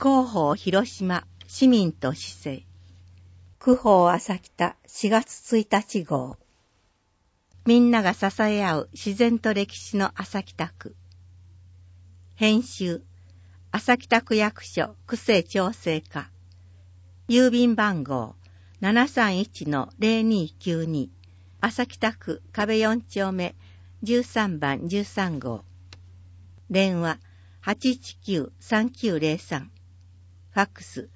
広報広島市民と市政区報朝北4月1日号。みんなが支え合う自然と歴史の朝北区。編集朝北区役所区政調整課。郵便番号 731-0292 朝北区壁4丁目13番13号。電話 819-3903。ファックス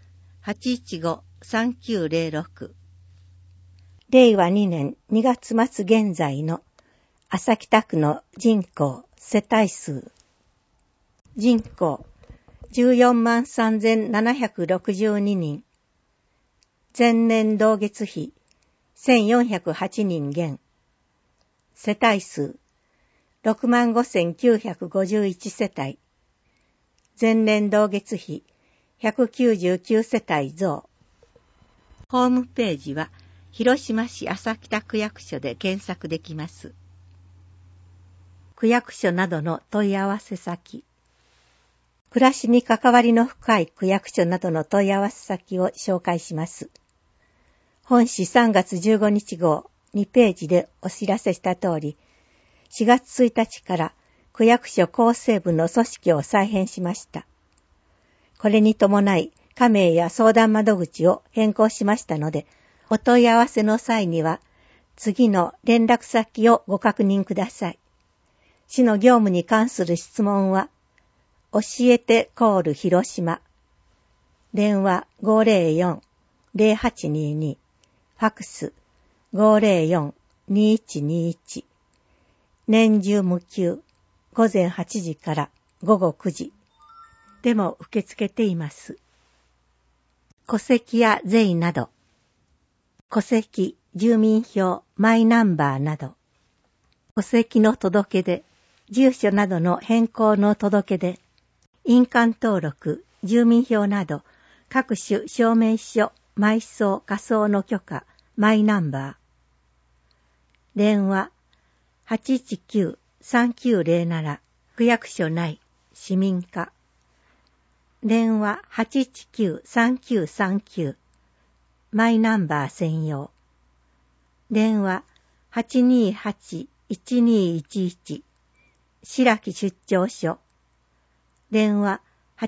815-3906。令和2年2月末現在の朝北区の人口世帯数。人口 143,762 人。前年同月比 1,408 人減。世帯数 65,951 世帯。前年同月比199世帯増。ホームページは広島市朝北区役所で検索できます。区役所などの問い合わせ先。暮らしに関わりの深い区役所などの問い合わせ先を紹介します。本誌3月15日号2ページでお知らせした通り、4月1日から区役所構成部の組織を再編しました。これに伴い、加盟や相談窓口を変更しましたので、お問い合わせの際には、次の連絡先をご確認ください。市の業務に関する質問は、教えてコール広島。電話 504-0822。ファックス 504-2121。年中無休、午前8時から午後9時。でも受け付けています。戸籍や税など、戸籍、住民票、マイナンバーなど、戸籍の届け出、住所などの変更の届け出、印鑑登録、住民票など、各種証明書、埋葬、火葬の許可、マイナンバー。電話、819-3907、区役所内、市民課。電話 819-3939 マイナンバー専用。電話 828-1211 白木出張所。電話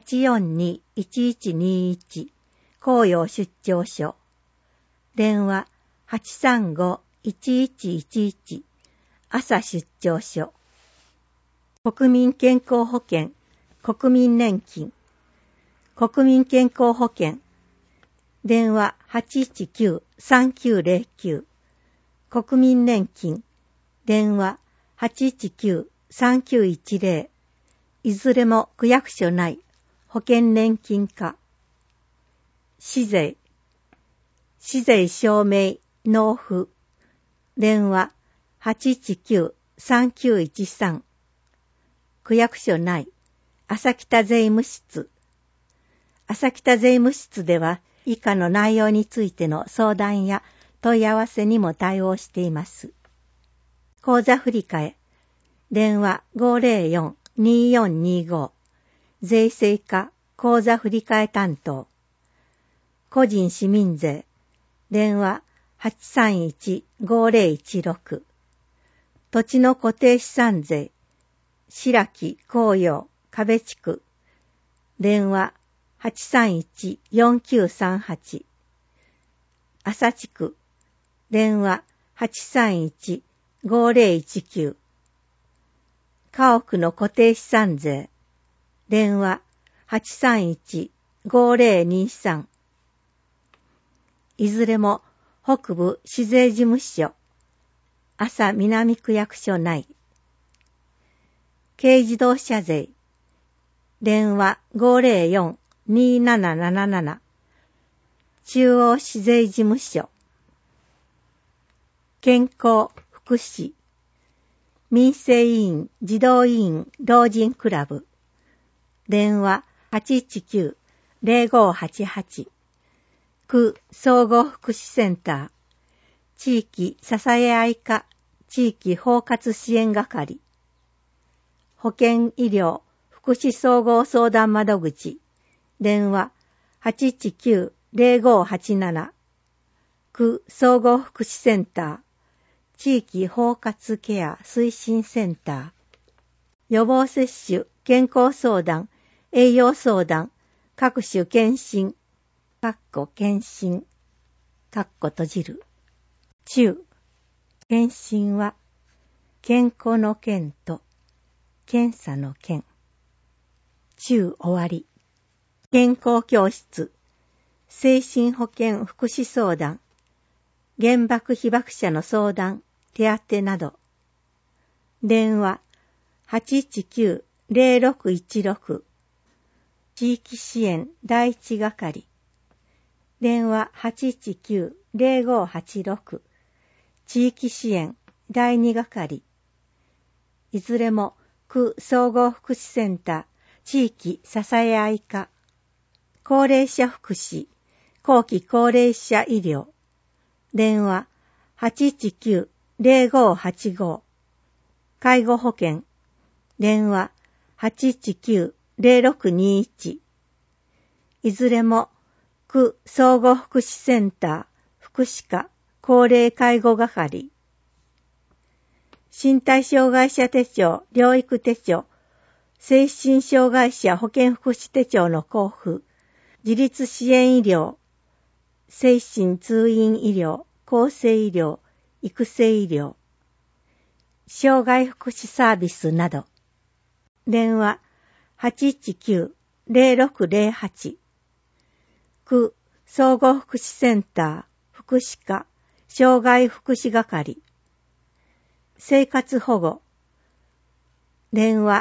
842-1121 紅葉出張所。電話 835-1111 朝出張所。国民健康保険、国民年金。国民健康保険。電話 819-3909。国民年金。電話 819-3910。いずれも区役所内保険年金課。市税。市税証明納付。電話 819-3913。区役所内朝北税務室。朝北税務室では以下の内容についての相談や問い合わせにも対応しています。口座振替。電話 504-2425 税制課口座振替担当。個人市民税。電話 831-5016 土地の固定資産税。白木紅葉壁地区。電話831-4938。朝地区。電話 831-5019。家屋の固定資産税。電話 831-5023。いずれも北部市税事務所。朝南区役所内。軽自動車税。電話 504-2777 中央市税事務所。健康、福祉。民生委員、児童委員、老人クラブ。電話 819-0588 区総合福祉センター。地域支え合い課、地域包括支援係。保健医療、福祉総合相談窓口、 電話 819-0587 区総合福祉センター地域包括ケア推進センター予防接種、健康相談、栄養相談、各種検診、検診、閉じる。中、検診は、健康の健と、検査の健。中終わり。健康教室、精神保健福祉相談、原爆被爆者の相談、手当など。電話、819-0616地域支援第一係電話 819-0586 地域支援第二係いずれも区総合福祉センター地域支え合い課高齢者福祉後期高齢者医療電話 819-0585 介護保険電話 819-0621 いずれも区総合福祉センター福祉課高齢介護係身体障害者手帳療育手帳精神障害者保健福祉手帳の交付自立支援医療精神通院医療厚生医療育成医療障害福祉サービスなど電話 819-0608 区総合福祉センター福祉課障害福祉係生活保護電話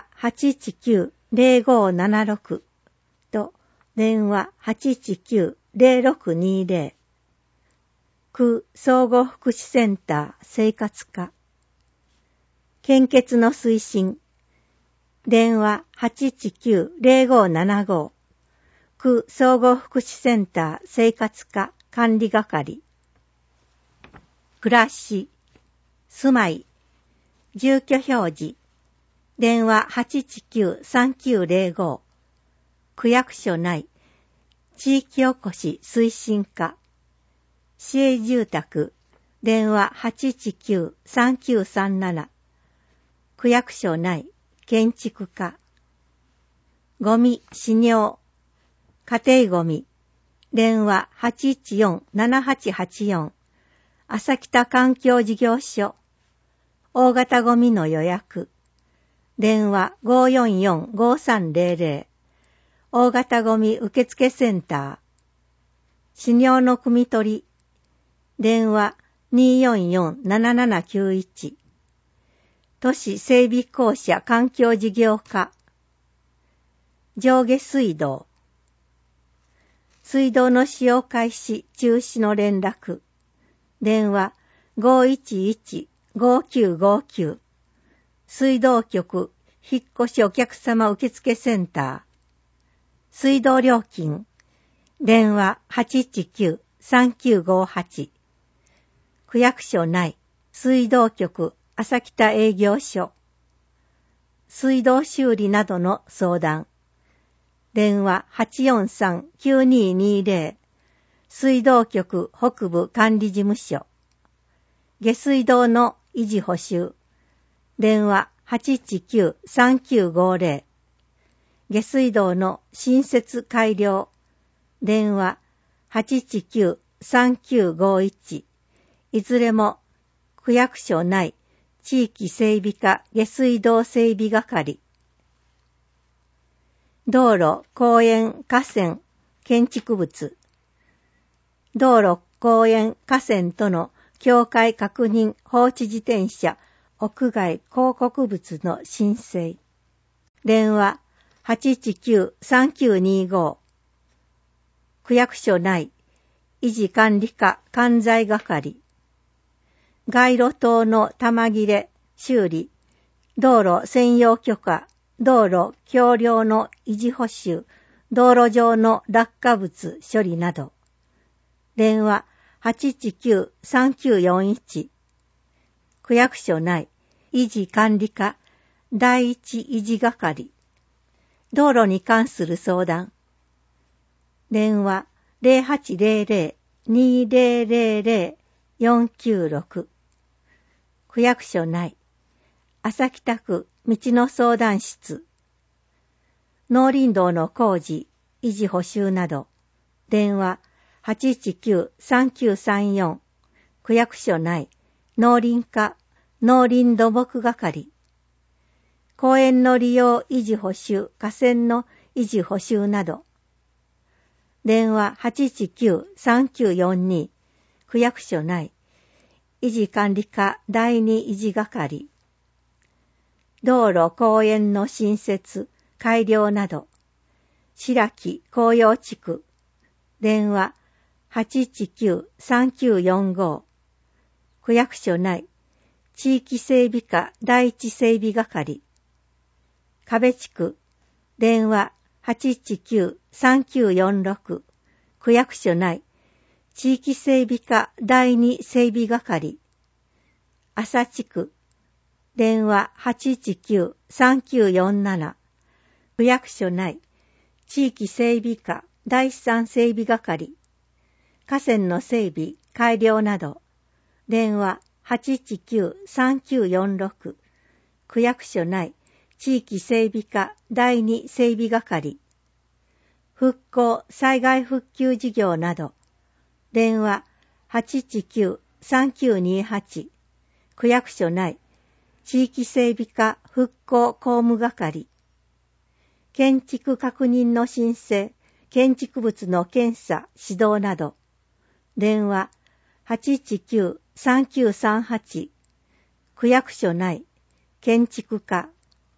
819-0576 と電話 819-0620 区総合福祉センター生活課献血の推進電話 819-0575 区総合福祉センター生活課管理係暮らし住まい住居表示電話 819-3905 区役所内地域おこし推進課市営住宅電話 819-3937 区役所内建築課ゴミ死尿家庭ゴミ電話 814-7884 朝北環境事業所大型ゴミの予約電話 544-5300 大型ゴミ受付センター死尿の汲み取り電話 244-7791都市整備公社環境事業課上下水道水道の使用開始中止の連絡電話 511-5959 水道局引越しお客様受付センター水道料金電話 819-3958 区役所内水道局朝北営業所水道修理などの相談電話 843-9220 水道局北部管理事務所下水道の維持補修電話 819-3950 下水道の新設改良電話 819-3951 いずれも区役所内地域整備課下水道整備係道路、公園、河川、建築物道路、公園、河川との境界確認放置自転車屋外広告物の申請電話 819-3925 区役所内維持管理課管財係街路灯の玉切れ修理道路専用許可道路橋梁の維持補修道路上の落下物処理など電話 819-3941 区役所内維持管理課第一維持係道路に関する相談電話 0800-2000-496。区役所内。朝北区道の相談室。農林道の工事、維持補修など。電話 819-3934。区役所内。農林課、農林土木係。公園の利用維持補修、河川の維持補修など。電話 819-3942。区役所内。維持管理課第二維持係。道路公園の新設、改良など。白木紅葉地区。電話 819-3945。区役所内。地域整備課第一整備係。壁地区。電話 819-3946。区役所内。地域整備課第二整備係。朝地区。電話 819-3947。区役所内。地域整備課第三整備係。河川の整備、改良など。電話 819-3946。区役所内。地域整備課第二整備係。復興災害復旧事業など。電話 819-3928。区役所内。地域整備課復興工務係。建築確認の申請、建築物の検査、指導など。電話 819-3938。区役所内。建築課。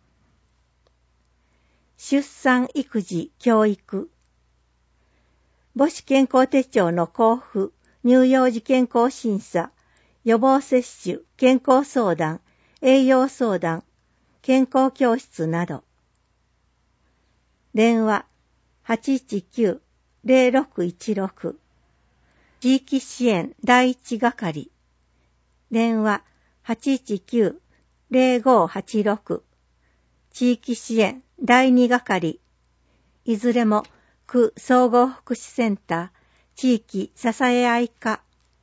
出産育児教育。母子健康手帳の交付、乳幼児健康審査、予防接種、健康相談、栄養相談、健康教室など。電話 819-0616。地域支援第一係。電話 819-0586。地域支援第二係。いずれも区総合福祉センター、地域支え合い課。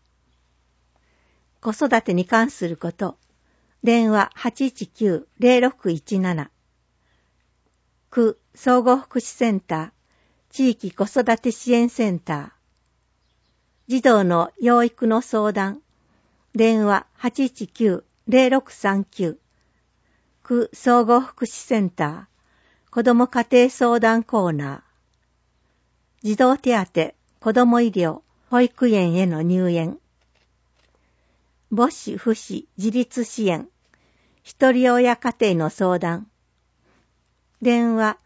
子育てに関すること。電話 819-0617。区総合福祉センター、地域子育て支援センター。児童の養育の相談。電話 819-0639。区総合福祉センター、子ども家庭相談コーナー。児童手当、子ども医療、保育園への入園。母子父子自立支援。一人親家庭の相談。電話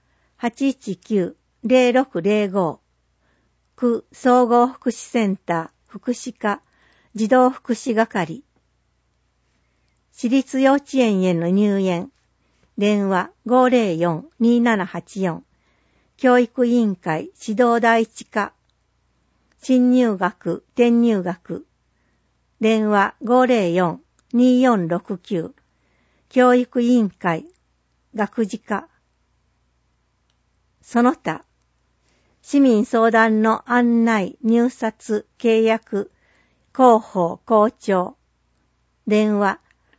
819-0605。区総合福祉センター福祉課児童福祉係。私立幼稚園への入園。電話 504-2784。教育委員会指導第一課。新入学、転入学。電話 504-2469。教育委員会学事課。その他、市民相談の案内、入札、契約、広報、校長。電話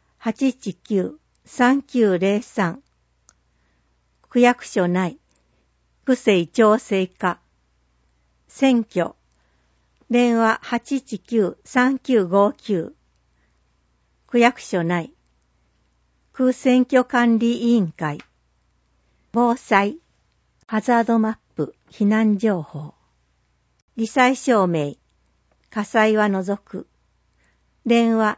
819-3903。区役所内。区政調整課。選挙。電話 819-3959。区役所内。区選挙管理委員会。防災。ハザードマップ、避難情報。罹災証明。火災は除く。電話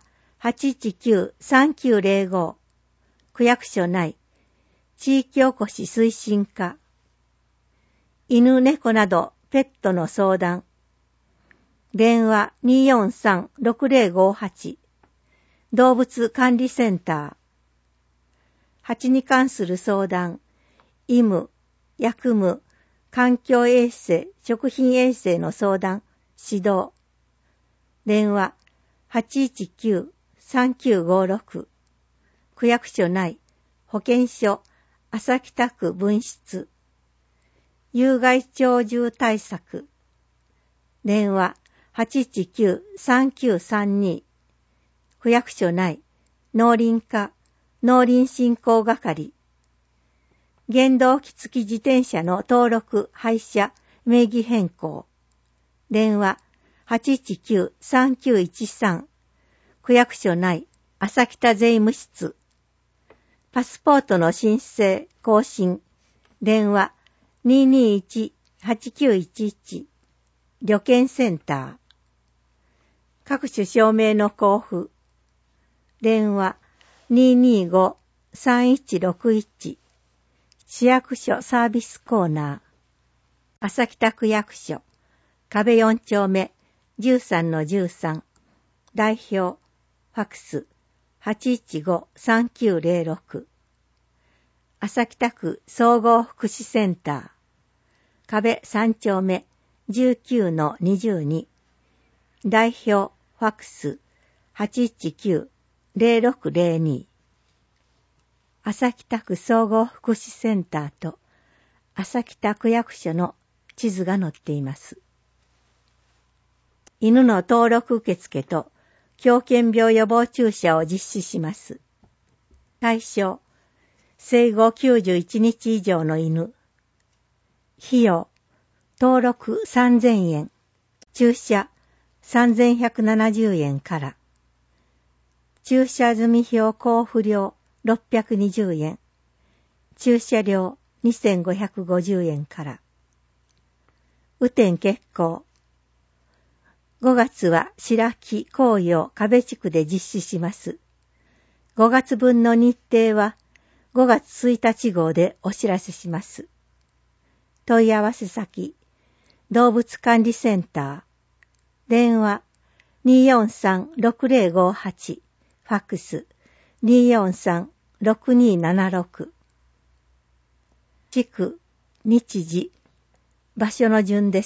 819-3905。区役所内。地域おこし推進課。犬猫などペットの相談。電話 243-6058。動物管理センター。蜂に関する相談。医務、薬務、環境衛生、食品衛生の相談、指導。電話 819-3956。区役所内。保健所、朝北区分室。有害鳥獣対策、 電話 819-3932。区役所内、農林課、農林振興係。原動機付き自転車の登録、廃車、名義変更。電話 819-3913。区役所内、朝北税務室。パスポートの申請、更新。電話 221-8911。旅券センター。各種証明の交付。電話 225-3161。市役所サービスコーナー。朝北区役所。壁4丁目 13-13。代表。ファックス。815-3906。朝北区総合福祉センター。壁3丁目 19-22。代表ファックス 819-0602。朝北区総合福祉センターと朝北区役所の地図が載っています。犬の登録受付と狂犬病予防注射を実施します。対象、生後91日以上の犬。費用、登録3000円、注射3170円から。注射済み票交付料620円、注射料2550円から。雨天決行。5月は白木紅葉壁地区で実施します。5月分の日程は5月1日号でお知らせします。問い合わせ先、動物管理センター。電話 243-6058。ファックス 243-6276。地区、日時、場所の順です。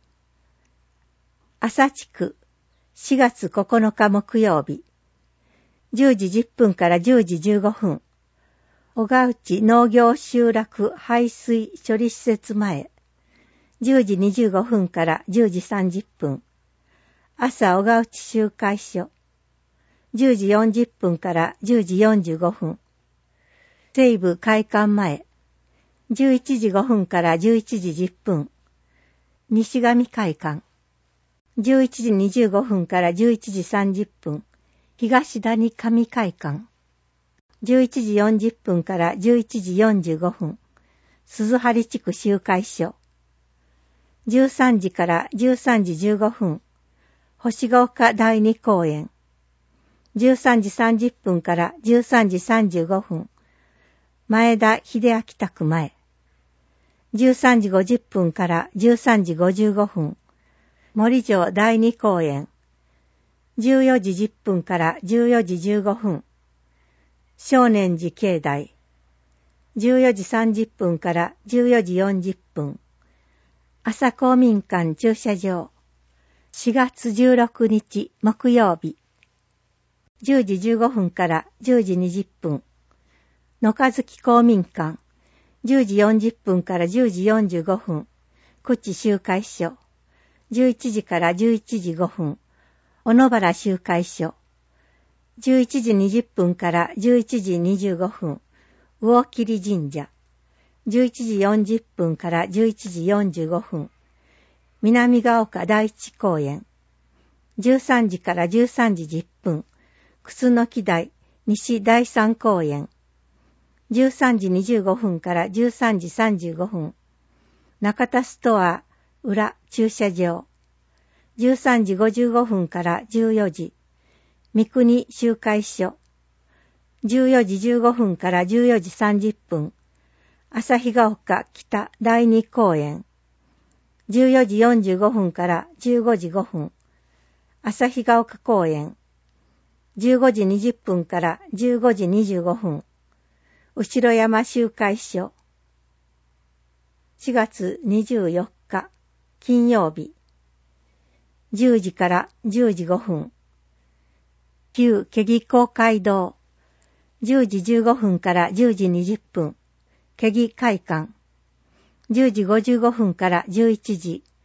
朝地区、4月9日木曜日。10時10分から10時15分。小川内農業集落排水処理施設前。10時25分から10時30分。朝小川内集会所。10時40分から10時45分。西部会館前。11時5分から11時10分。西上会館。11時25分から11時30分。東谷上会館。11時40分から11時45分。鈴張地区集会所。13時から13時15分。星ヶ丘第二公園。13時30分から13時35分。前田秀明宅前。13時50分から13時55分。森城第二公園。14時10分から14時15分。少年寺境内。14時30分から14時40分。朝公民館駐車場。4月16日木曜日。10時15分から10時20分。野和木公民館。10時40分から10時45分。久地集会所。11時から11時5分。小野原集会所。11時20分から11時25分。魚切神社。11時40分から11時45分。南ヶ丘第一公園。13時から13時10分。楠木台西第三公園。13時25分から13時35分。中田ストア裏駐車場。13時55分から14時。三国集会所。14時15分から14時30分。旭ヶ丘北第二公園。14時45分から15時5分。旭ヶ丘公園。15時20分から15時25分。後山集会所。4月24日金曜日。10時から10時5分。旧毛木公会堂。10時15分から10時20分。毛木会館。10時55分から11時。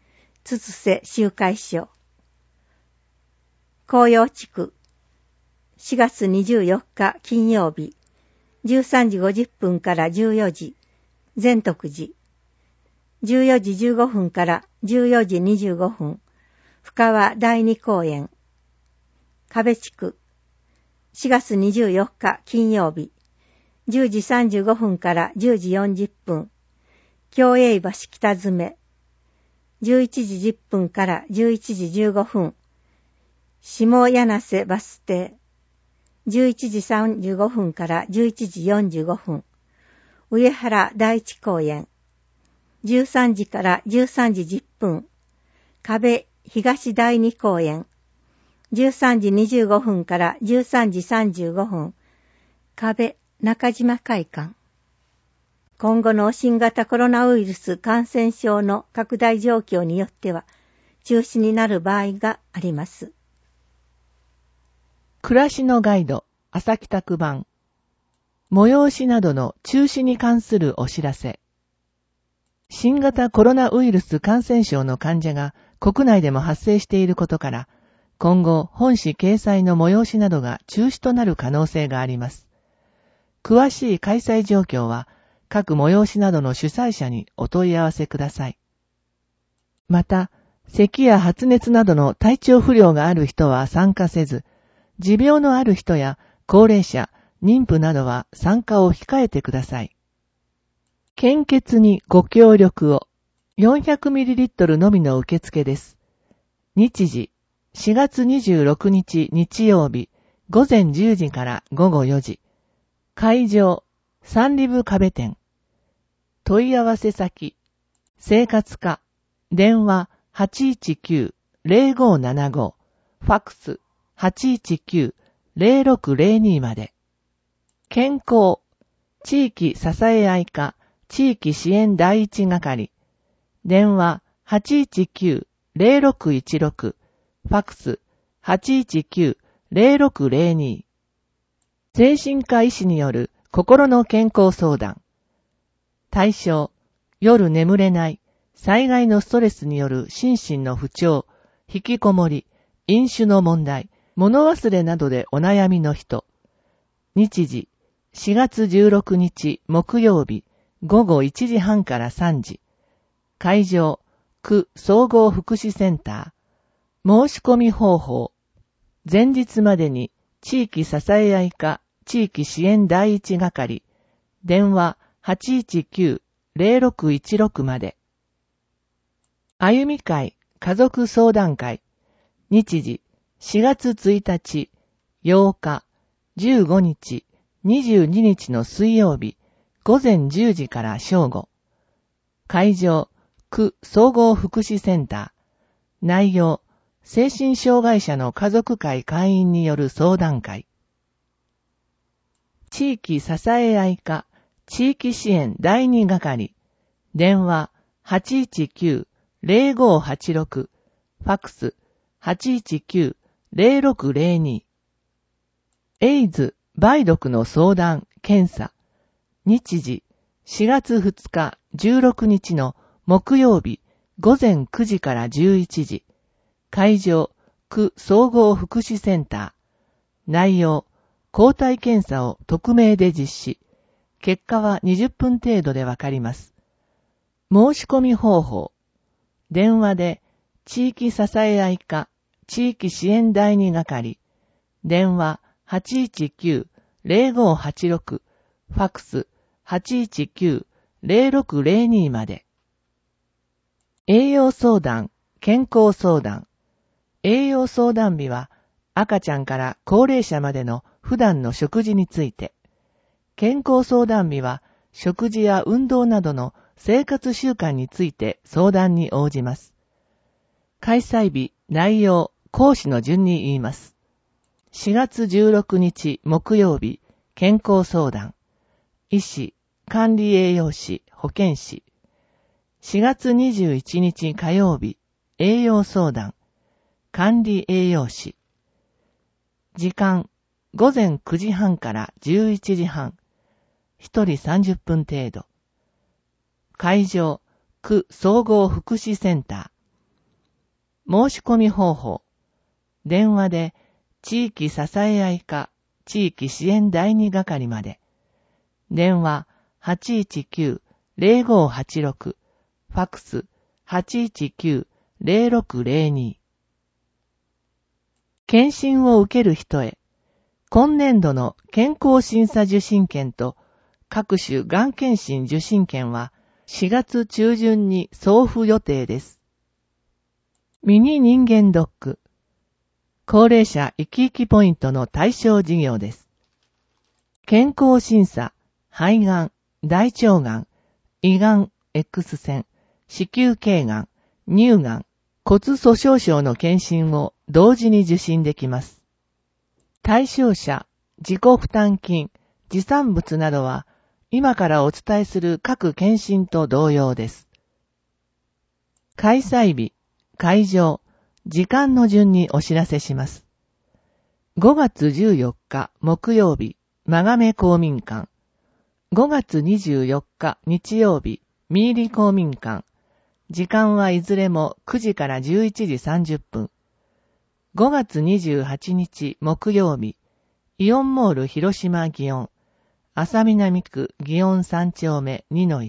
つつせ集会所。紅葉地区、4月24日金曜日、13時50分から14時、善徳寺。14時15分から14時25分、深川第二公園。壁地区、4月24日金曜日、10時35分から10時40分、共栄橋北詰。11時10分から11時15分、下柳瀬バス停。11時35分から11時45分、上原第一公園。13時から13時10分、壁東第二公園。13時25分から13時35分、壁中島会館。今後の新型コロナウイルス感染症の拡大状況によっては中止になる場合があります。 暮らしのガイド、朝帰宅版。催しなどの中止に関するお知らせ。新型コロナウイルス感染症の患者が国内でも発生していることから、今後本誌掲載の催しなどが中止となる可能性があります。詳しい開催状況は各催しなどの主催者にお問い合わせください。また、咳や発熱などの体調不良がある人は参加せず、持病のある人や高齢者、妊婦などは参加を控えてください。献血にご協力を。400ml のみの受付です。日時、4月26日日曜日、午前10時から午後4時。会場、サンリブ壁店。問い合わせ先、生活課、電話 819-0575、ファックス 819-0602 まで。健康、地域支え合い課、地域支援第一係。電話 819-0616、ファックス 819-0602。精神科医師による心の健康相談。対象、夜眠れない、災害のストレスによる心身の不調、引きこもり、飲酒の問題、物忘れなどでお悩みの人。日時、4月16日木曜日、午後1時半から3時。会場、区総合福祉センター。申し込み方法。前日までに地域支え合い課、地域支援第一係。電話 819-0616 まで。歩み会、家族相談会。日時、4月1日、8日、15日、22日の水曜日、午前10時から正午。会場、区総合福祉センター。内容、精神障害者の家族会会員による相談会。地域支え合い課、地域支援第二係。電話 819-0586、ファックス 819-0602。エイズ、梅毒の相談、検査。日時、4月2日、16日の木曜日、午前9時から11時。会場、区総合福祉センター。内容、抗体検査を匿名で実施。結果は20分程度でわかります。申し込み方法。電話で、地域支え合い課、地域支援第二係。電話 819-0586、ファックス 819-0602 まで。栄養相談、健康相談。栄養相談日は、赤ちゃんから高齢者までの普段の食事について。健康相談日は、食事や運動などの生活習慣について相談に応じます。開催日、内容、講師の順に言います。4月16日木曜日、健康相談。医師、管理栄養士、保健師。4月21日火曜日、栄養相談。管理栄養士。時間、午前9時半から11時半。1人30分程度。会場、区総合福祉センター。 申し込み方法。電話で地域支え合い課地域支援第2係まで。電話 819-0586 ファックス 819-0602。検診を受ける人へ、今年度の健康審査受診券と各種がん検診受診券は4月中旬に送付予定です。ミニ人間ドック。高齢者生き生きポイントの対象事業です。健康審査、肺がん、大腸がん、胃がん、X 線、子宮頸がん、乳がん、骨粗鬆症の検診を同時に受診できます。対象者、自己負担金、持産物などは今からお伝えする各検診と同様です。開催日、会場、時間の順にお知らせします。5月14日木曜日、真亀公民館。5月24日日曜日、三入公民館。時間はいずれも9時から11時30分。5月28日木曜日、イオンモール広島祇園。浅南区祇園3丁目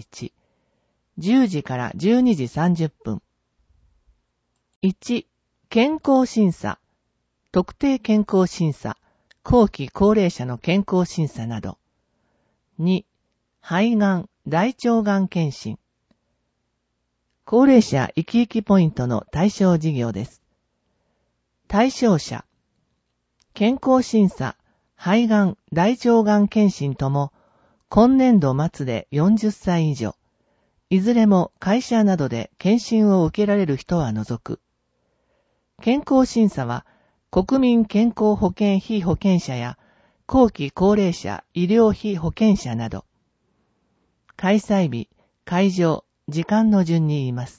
2-1。10時から12時30分。1、健康審査。特定健康審査。後期高齢者の健康審査など。2、肺がん、大腸がん検診。高齢者生き生きポイントの対象事業です。対象者。健康審査、肺がん、大腸がん検診とも、今年度末で40歳以上。いずれも会社などで検診を受けられる人は除く。健康審査は、国民健康保険被保険者や、後期高齢者医療被保険者など。開催日、会場、時間の順に言います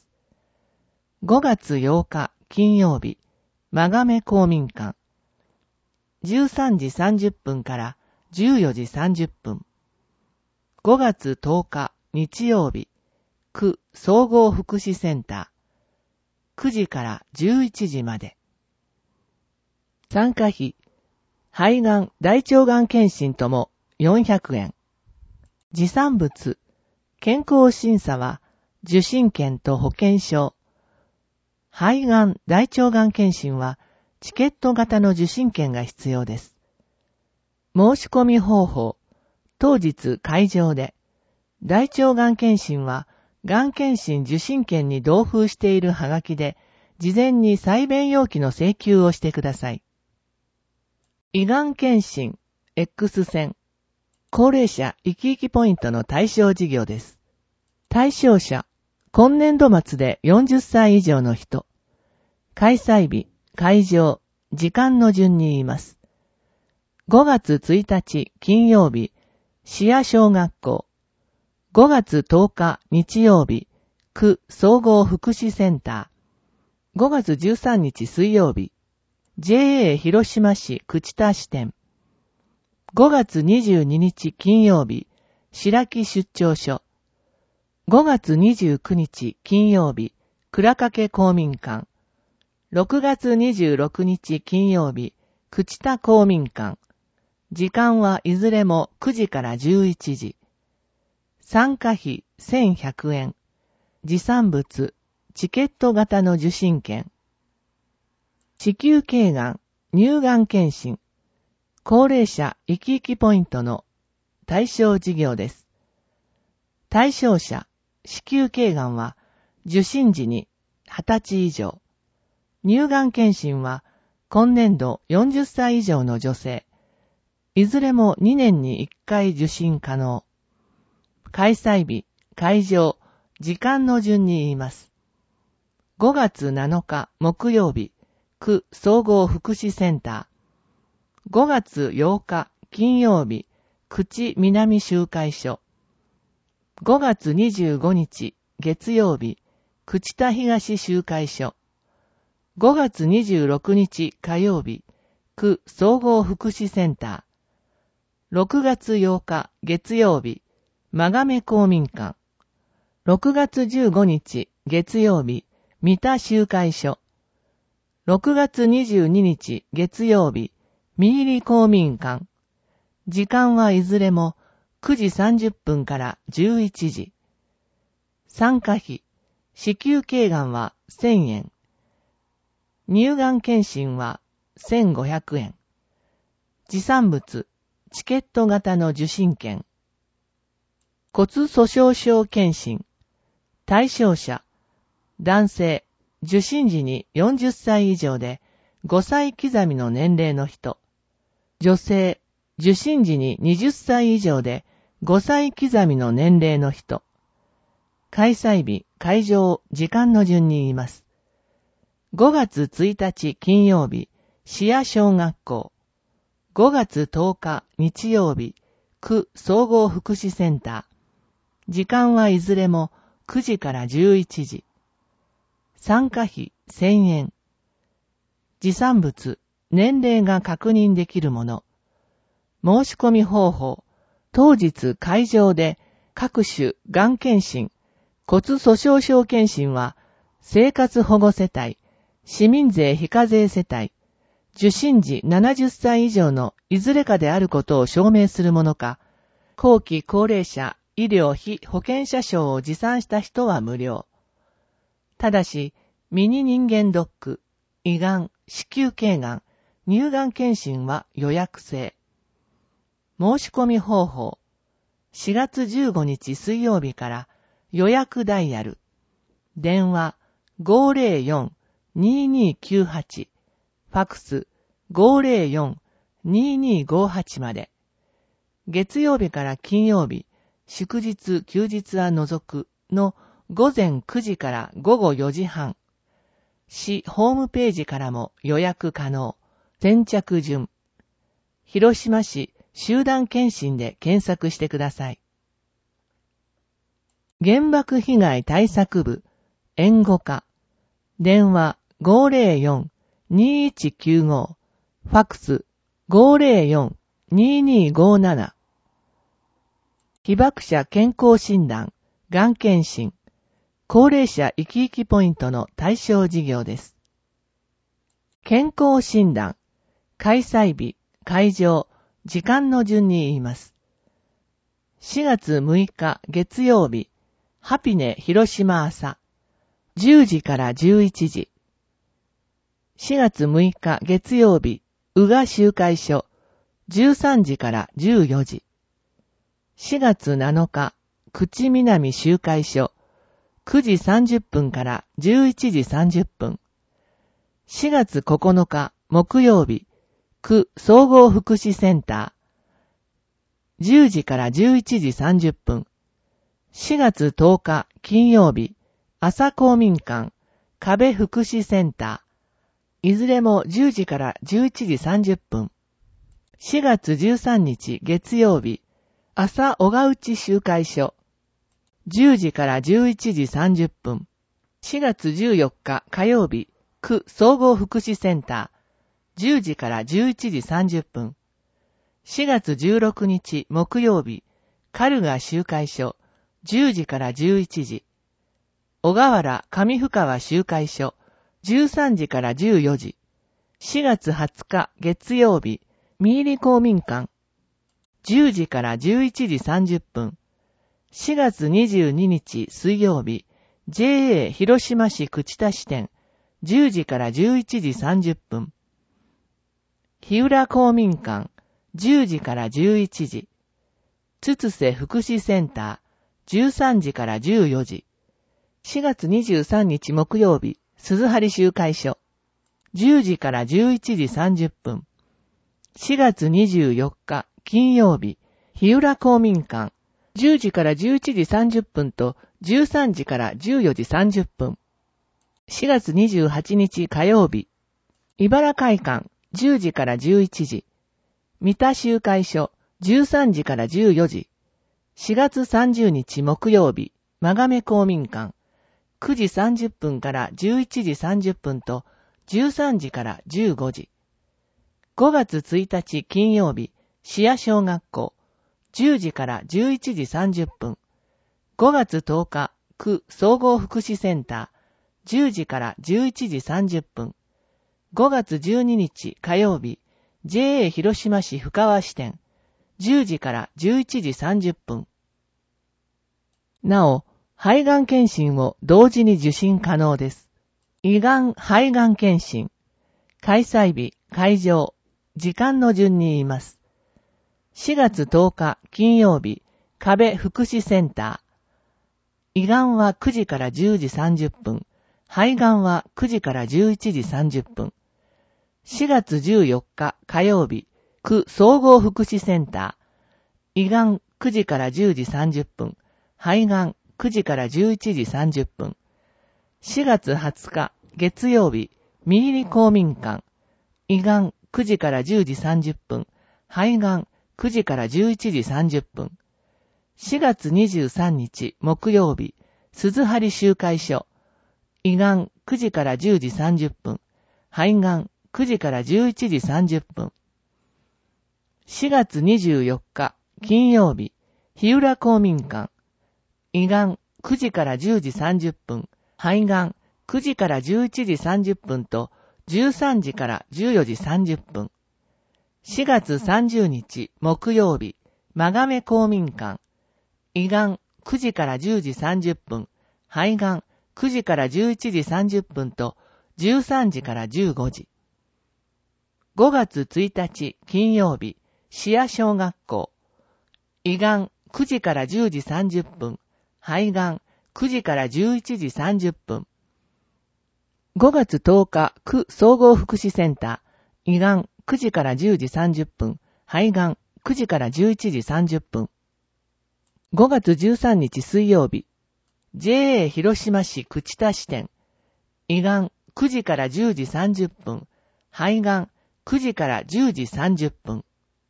。5月8日金曜日、真亀公民館。13時30分から14時30分。5月10日日曜日、区総合福祉センター。9時から11時まで。参加費、肺がん、大腸がん検診とも400円。持産物、健康審査は受診券と保険証。肺がん、大腸がん検診はチケット型の受診券が必要です。申し込み方法、当日会場で、大腸がん検診はがん検診受診券に同封しているはがきで、事前に採便要記の請求をしてください。胃がん検診、X 線。高齢者生き生きポイントの対象事業です。対象者、今年度末で40歳以上の人。開催日、会場、時間の順に言います。5月1日金曜日、市谷小学校。5月10日日曜日、区総合福祉センター。5月13日水曜日、JA 広島市朽田支店。5月22日金曜日、白木出張所。5月29日金曜日、倉掛公民館。6月26日金曜日、朽田公民館。時間はいずれも9時から11時。参加費1100円。持産物、チケット型の受診券。子宮頸がん、乳がん検診。高齢者生き生きポイントの対象事業です。対象者、子宮頸がんは受診時に20歳以上。乳がん検診は今年度40歳以上の女性。いずれも2年に1回受診可能。開催日、会場、時間の順に言います。5月7日木曜日、区総合福祉センター。5月8日金曜日、朽南集会所。5月25日月曜日、朽田東集会所。5月26日火曜日、区総合福祉センター。6月8日月曜日、真亀公民館。6月15日月曜日、三田集会所。 6月22日月曜日、三入公民館。時間はいずれも9時30分から11時。参加費、子宮頸がんは1000円。乳がん検診は1500円。持参物、チケット型の受診券。骨粗鬆症検診。対象者、男性、受診時に40歳以上で5歳刻みの年齢の人。女性、受診時に20歳以上で5歳刻みの年齢の人。開催日、会場、時間の順に言います。5月1日金曜日、市谷小学校。5月10日日曜日、区総合福祉センター。時間はいずれも9時から11時。参加費1000円。持参物、年齢が確認できるもの。申し込み方法、当日会場で各種がん検診、骨粗鬆症検診は生活保護世帯、市民税非課税世帯、受診時70歳以上のいずれかであることを証明するものか、後期高齢者医療費保険者証を持参した人は無料。ただし、ミニ人間ドック、胃がん、子宮頸がん、乳がん検診は予約制。申し込み方法、4月15日水曜日から予約ダイヤル、電話 504-2298、ファクス 504-2258 まで。月曜日から金曜日、祝日休日は除くの午前9時から午後4時半。市ホームページからも予約可能。先着順。広島市集団検診で検索してください。原爆被害対策部、援護課。電話 504-2195、ファクス 504-2257。被爆者健康診断、がん検診、高齢者生き生きポイントの対象事業です。健康診断、開催日、会場、時間の順に言います。4月6日月曜日、ハピネ広島朝、10時から11時。4月6日月曜日、宇賀集会所、13時から14時。4月7日、口南集会所、9時30分から11時30分。4月9日、木曜日、区総合福祉センター、10時から11時30分。4月10日、金曜日、朝公民館、壁福祉センター、いずれも10時から11時30分。4月13日、月曜日、朝小川内集会所、10時から11時30分。4月14日火曜日、区総合福祉センター、10時から11時30分。4月16日木曜日、カルガ集会所、10時から11時。小河原上深川集会所、13時から14時。4月20日月曜日、三入公民館、10時から11時30分。4月22日水曜日、JA 広島市口田支店、10時から11時30分。日浦公民館、10時から11時。つつせ福祉センター、13時から14時。4月23日木曜日、鈴張集会所、10時から11時30分。4月24日金曜日、日浦公民館、10時から11時30分と13時から14時30分。4月28日火曜日、茨会館、10時から11時。三田集会所、13時から14時。4月30日木曜日、真亀公民館、9時30分から11時30分と13時から15時。5月1日金曜日、市谷小学校、10時から11時30分。5月10日、区総合福祉センター、10時から11時30分。 5月12日火曜日、JA 広島市深川支店、10時から11時30分。なお、肺がん検診を同時に受診可能です。胃がん肺がん検診。開催日、会場、時間の順に言います。4月10日金曜日、壁福祉センター。胃がんは9時から10時30分。肺がんは9時から11時30分。4月14日火曜日、区総合福祉センター。胃がん9時から10時30分。肺がん9時から11時30分。4月20日月曜日、三入公民館。胃がん9時から10時30分。肺がん9時から11時30分。4月23日木曜日、鈴張集会所。胃がん9時から10時30分。肺がん9時から11時30分。4月24日金曜日、日浦公民館。胃がん9時から10時30分。肺がん9時から11時30分と13時から14時30分。4月30日木曜日、真亀公民館。胃がん9時から10時30分。肺がん9時から11時30分と13時から15時。5月1日金曜日、市谷小学校。胃がん9時から10時30分。肺がん9時から11時30分。5月10日、区総合福祉センター。胃がん9時から10時30分。肺がん9時から11時30分。5月13日水曜日、JA 広島市朽田支店。胃がん9時から10時30分。肺がん9時から10時30分。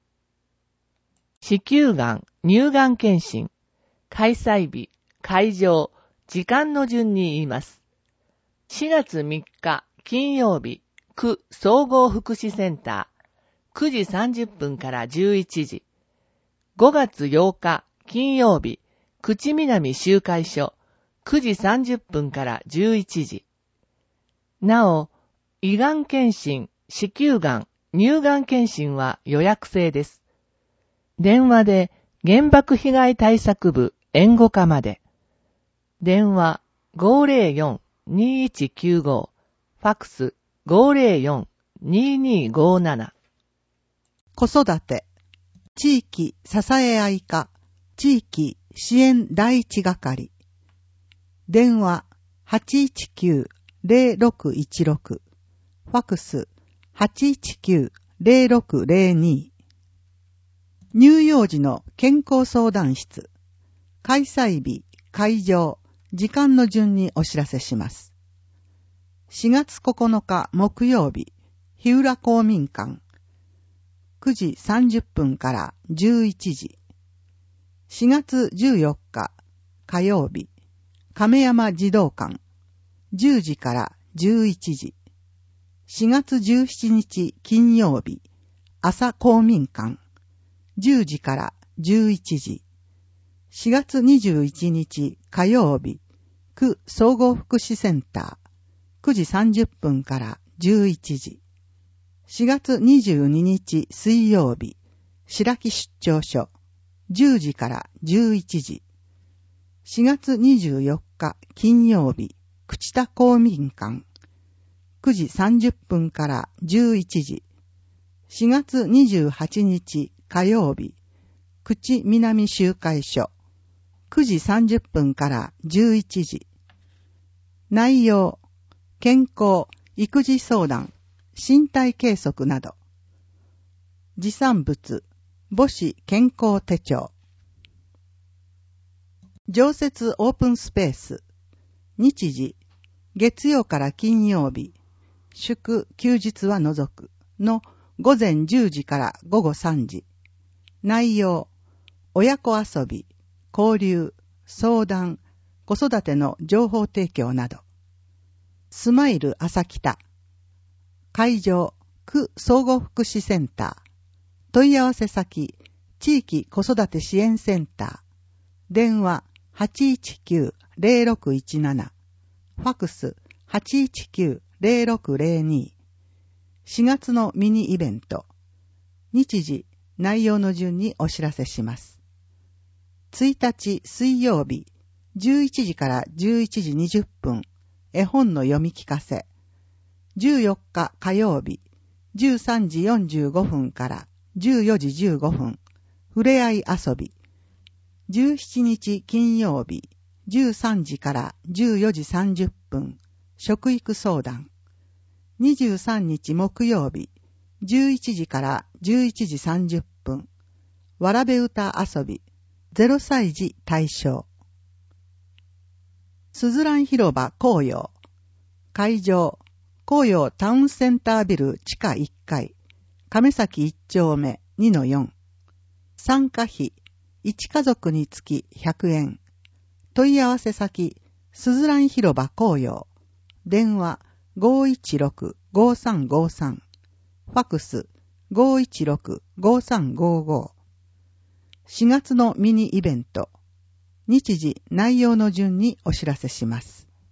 子宮がん、乳がん検診。開催日、会場、時間の順に言います。4月3日金曜日、区総合福祉センター。9時30分から11時。5月8日金曜日、口南集会所。9時30分から11時。なお、胃がん検診、子宮がん、乳がん検診は予約制です。電話で原爆被害対策部援護課まで。電話 504-2195、ファクス 504-2257。 子育て、地域支え合い課、地域支援第一係。電話 819-0616、ファクス 819-0602。乳幼児の健康相談室。開催日、会場、時間の順にお知らせします。4月9日木曜日、日浦公民館。9時30分から11時。4月14日火曜日、亀山児童館。10時から11時。4月17日金曜日、朝公民館。10時から11時。4月21日火曜日、区総合福祉センター。9時30分から11時。4月22日水曜日、白木出張所。10時から11時。4月24日金曜日、朽田公民館。9時30分から11時。4月28日火曜日、口南集会所。9時30分から11時。内容、健康、育児相談、身体計測など。持参物、母子健康手帳。常設オープンスペース。日時、月曜から金曜日、祝休日は除くの午前10時から午後3時。内容、親子遊び、交流、相談、子育ての情報提供など。スマイル朝北。会場、区総合福祉センター。問い合わせ先、地域子育て支援センター。電話 819-0617。ファクス 819-0602。 4月のミニイベント。日時、内容の順にお知らせします。1日水曜日、11時から11時20分、絵本の読み聞かせ。14日火曜日、13時45分から14時15分、ふれあい遊び。17日金曜日、13時から14時30分、食育相談。23日木曜日、11時から11時30分、わらべ歌遊び、0歳児対象。すずらん広場紅葉。会場、紅葉タウンセンタービル地下1階、亀崎1丁目 2-4。参加費、1家族につき100円。問い合わせ先、すずらん広場紅葉。電話、516-5353。ファクス、516-5355。4月のミニイベント。日時、内容の順にお知らせします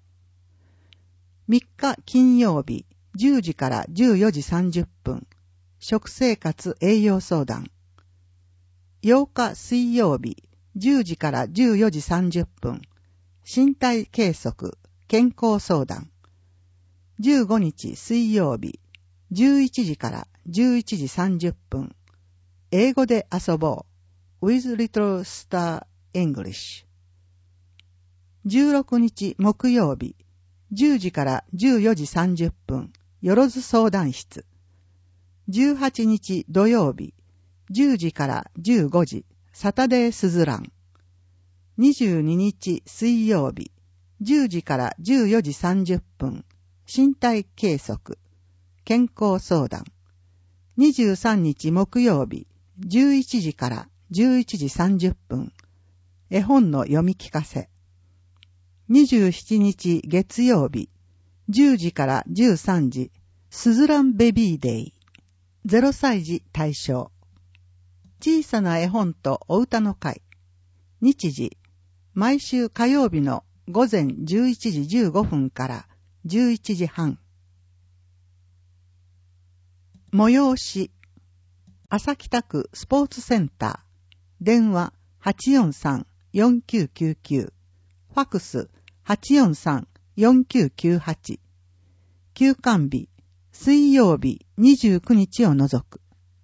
。3日金曜日、10時から14時30分、食生活栄養相談。8日水曜日、10時から14時30分、身体計測、健康相談。15日水曜日、11時から11時30分、英語で遊ぼう、with Little Star English。16日木曜日、10時から14時30分、よろず相談室。18日土曜日、10時から15時、サタデースズラン。22日水曜日、10時から14時30分、身体計測、健康相談。23日木曜日、11時から11時30分、絵本の読み聞かせ。27日月曜日、10時から13時、すずらんベビーデイ。0歳児対象。小さな絵本とお歌の会。日時、毎週火曜日の午前11時15分から11時半。催し。朝北区スポーツセンター。電話 843-4999。ファクス 843-4998。休館日、水曜日29日を除く。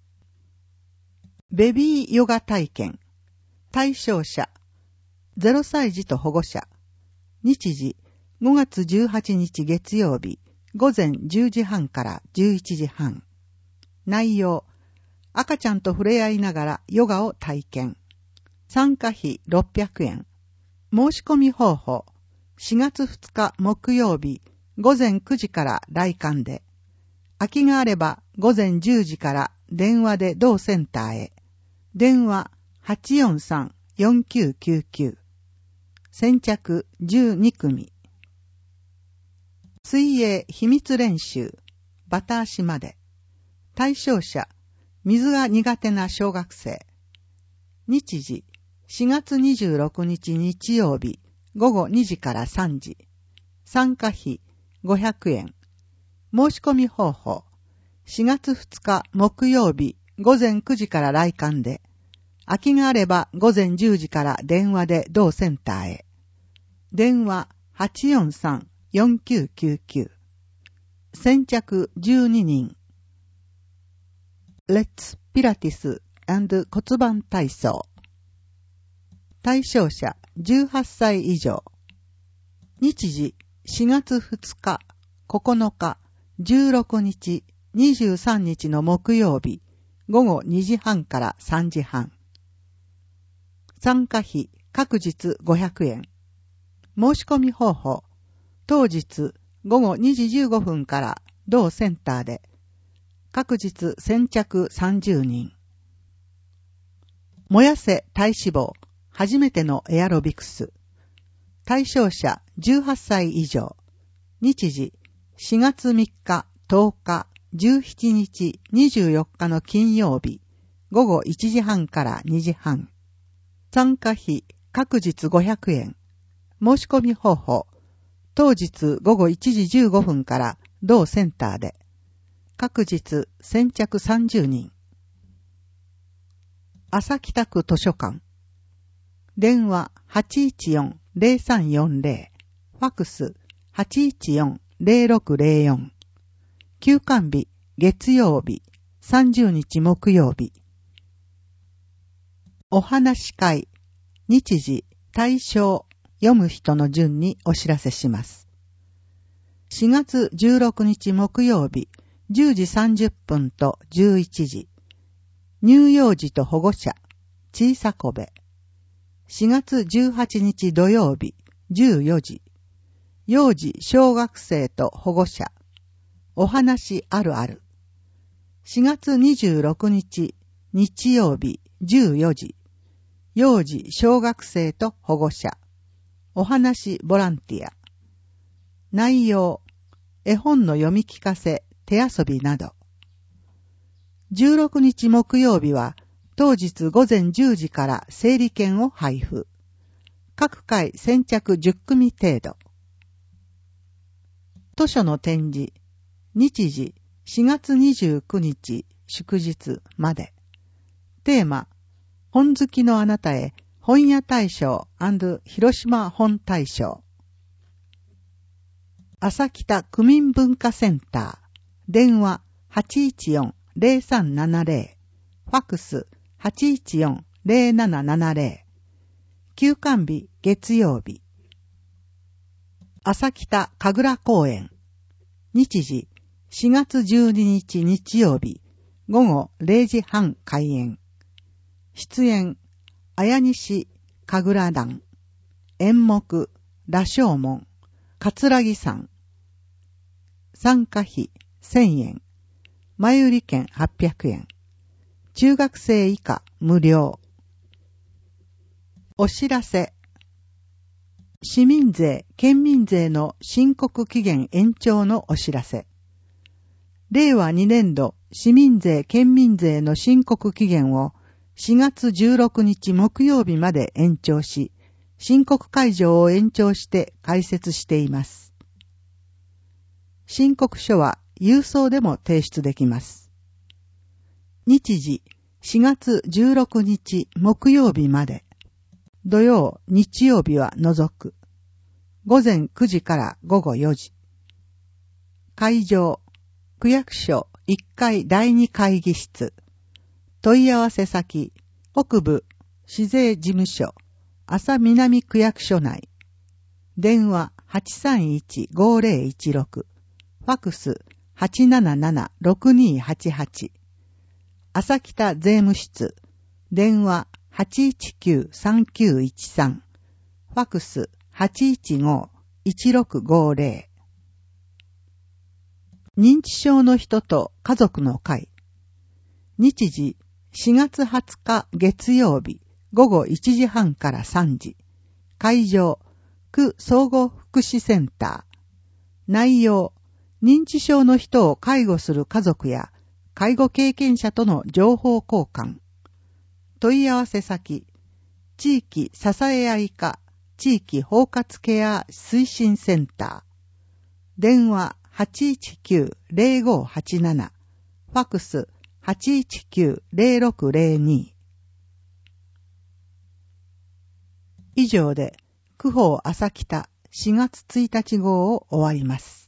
ベビーヨガ体験。対象者、0歳児と保護者。日時、5月18日月曜日、午前10時半から11時半。内容、赤ちゃんと触れ合いながらヨガを体験。参加費600円。申し込み方法、4月2日木曜日、午前9時から来館で。空きがあれば午前10時から電話で同センターへ。電話 843-4999。先着12組。水泳秘密練習、バタ足まで。対象者、水が苦手な小学生。日時、4月26日日曜日、午後2時から3時。参加費500円。申し込み方法、4月2日木曜日、午前9時から来館で。空きがあれば午前10時から電話で同センターへ。電話 843-4999。先着12人。レッツピラティス&骨盤体操。対象者18歳以上。日時4月2日、9日、16日、23日の木曜日、午後2時半から3時半。参加費各日500円。申し込み方法、当日午後2時15分から同センターで。各日先着30人。燃やせ体脂肪、初めてのエアロビクス。対象者18歳以上。日時4月3日、10日、17日、24日の金曜日、午後1時半から2時半。参加費各日500円。申し込み方法、当日午後1時15分から同センターで。 各日先着30人。朝北区図書館。電話 814-0340。ファクス 814-0604。休館日月曜日、30日木曜日。お話し会、日時、対象、読む人の順にお知らせします。4月16日木曜日、10時30分と11時。乳幼児と保護者、小さこべ。4月18日土曜日、14時。幼児小学生と保護者、お話あるある。4月26日、日曜日、14時。幼児小学生と保護者、お話ボランティア。内容、絵本の読み聞かせ、手遊びなど。16日木曜日は、当日午前10時から整理券を配布。各回先着10組程度。図書の展示、日時4月29日祝日まで。テーマ、本好きのあなたへ本屋大賞&広島本大賞。朝北区民文化センター。電話 814-0370。ファクス 814-0770。休館日月曜日。朝北神楽公園。日時4月12日日曜日。午後0時半開演。出演、綾西神楽団。演目、羅生門、桂木山。参加費1000円。前売り券800円。中学生以下無料。お知らせ。市民税、県民税の申告期限延長のお知らせ。令和2年度市民税、県民税の申告期限を4月16日木曜日まで延長し、申告解除を延長して開設しています。申告書は郵送でも提出できます。日時4月16日木曜日まで。土曜、日曜日は除く。午前9時から午後4時。会場、区役所1階第2会議室。問い合わせ先、北部市税事務所、朝南区役所内。電話 831-5016。ファクス 877-6288。朝北税務室。電話 819-3913。ファクス 815-1650。認知症の人と家族の会。日時4月20日月曜日午後1時半から3時。会場、区総合福祉センター。内容、認知症の人を介護する家族や介護経験者との情報交換。問い合わせ先、地域支え合い課地域包括ケア推進センター。電話 819-0587。ファクス 819-0602。以上で、区報朝北4月1日号を終わります。